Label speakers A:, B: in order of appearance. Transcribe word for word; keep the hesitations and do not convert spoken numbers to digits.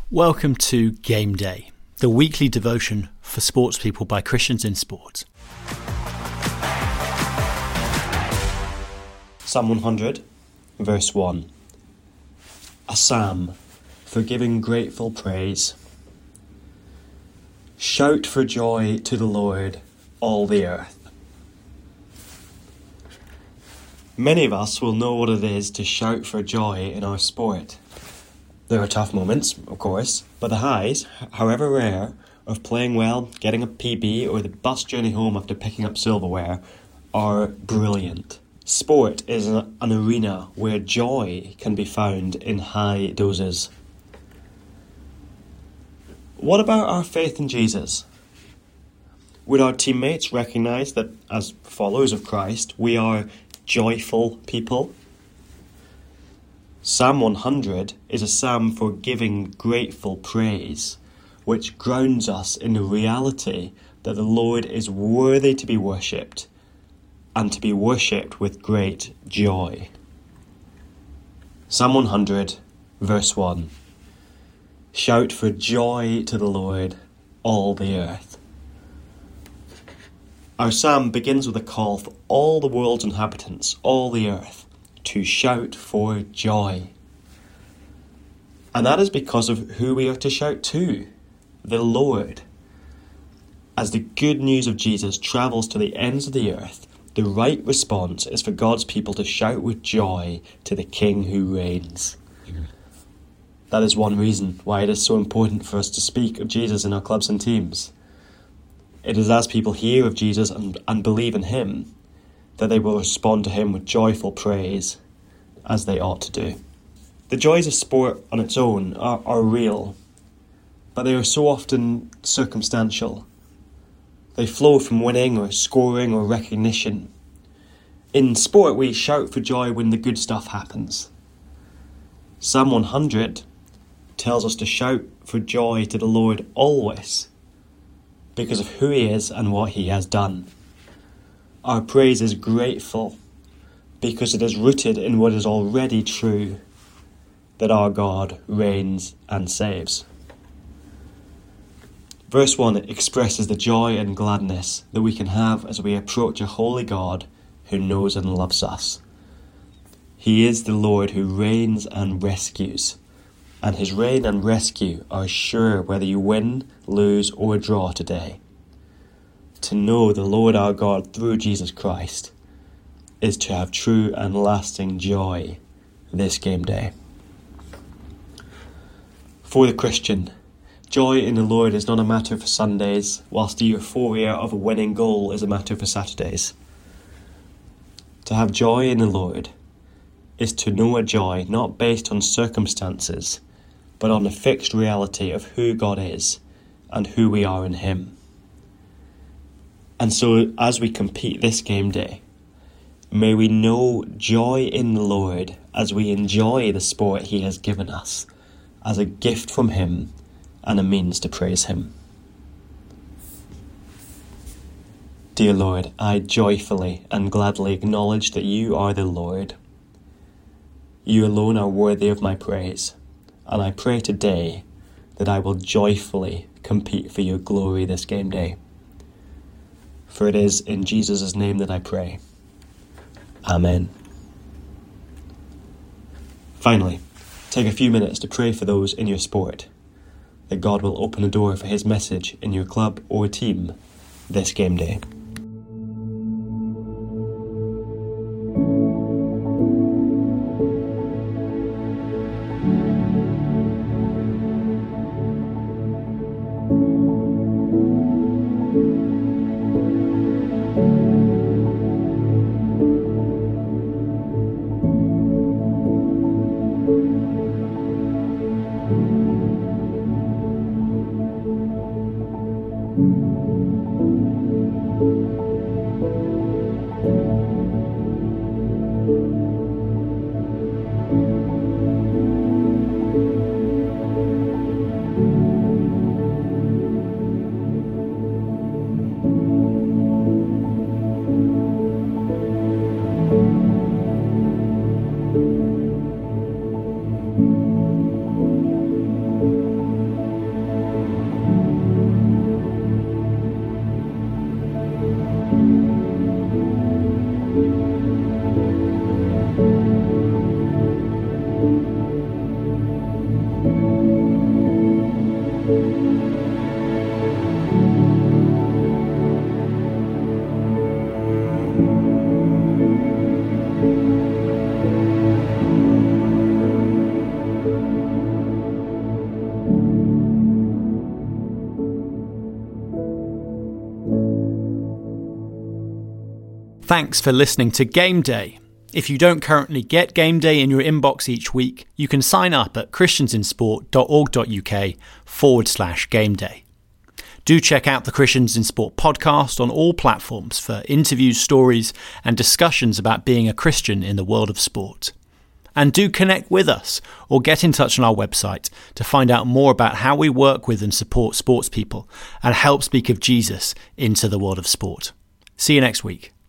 A: Welcome to Game Day, the weekly devotion for sports people by Christians in sport.
B: Psalm one hundred, verse one. A psalm for giving grateful praise. Shout for joy to the Lord, all the earth. Many of us will know what it is to shout for joy in our sport. There are tough moments, of course, but the highs, however rare, of playing well, getting a P B, or the bus journey home after picking up silverware are brilliant. Sport is an arena where joy can be found in high doses. What about our faith in Jesus? Would our teammates recognise that as followers of Christ, we are joyful people? Psalm one hundred is a psalm for giving grateful praise, which grounds us in the reality that the Lord is worthy to be worshipped, and to be worshipped with great joy. Psalm one hundred, verse one. Shout for joy to the Lord, all the earth. Our psalm begins with a call for all the world's inhabitants, all the earth, to shout for joy. And that is because of who we are to shout to, the Lord. As the good news of Jesus travels to the ends of the earth, the right response is for God's people to shout with joy to the King who reigns. That is one reason why it is so important for us to speak of Jesus in our clubs and teams. It is as people hear of Jesus and, and believe in him that they will respond to him with joyful praise, as they ought to do. The joys of sport on its own are, are real, but they are so often circumstantial. They flow from winning or scoring or recognition. In sport, we shout for joy when the good stuff happens. Psalm one hundred tells us to shout for joy to the Lord always, because of who he is and what he has done. Our praise is grateful because it is rooted in what is already true, that our God reigns and saves. Verse one expresses the joy and gladness that we can have as we approach a holy God who knows and loves us. He is the Lord who reigns and rescues, and his reign and rescue are sure whether you win, lose, or draw today. To know the Lord our God through Jesus Christ is to have true and lasting joy this game day. For the Christian, joy in the Lord is not a matter for Sundays, whilst the euphoria of a winning goal is a matter for Saturdays. To have joy in the Lord is to know a joy not based on circumstances, but on the fixed reality of who God is and who we are in him. And so, as we compete this game day, may we know joy in the Lord as we enjoy the sport he has given us, as a gift from him and a means to praise him. Dear Lord, I joyfully and gladly acknowledge that you are the Lord. You alone are worthy of my praise, and I pray today that I will joyfully compete for your glory this game day. For it is in Jesus' name that I pray. Amen. Finally, take a few minutes to pray for those in your sport, that God will open a door for his message in your club or team this game day.
C: Thank you.
A: Thanks for listening to Game Day. If you don't currently get Game Day in your inbox each week, you can sign up at christiansinsport.org.uk forward slash game day. Do check out the Christians in Sport podcast on all platforms for interviews, stories, and discussions about being a Christian in the world of sport. And do connect with us or get in touch on our website to find out more about how we work with and support sports people and help speak of Jesus into the world of sport. See you next week.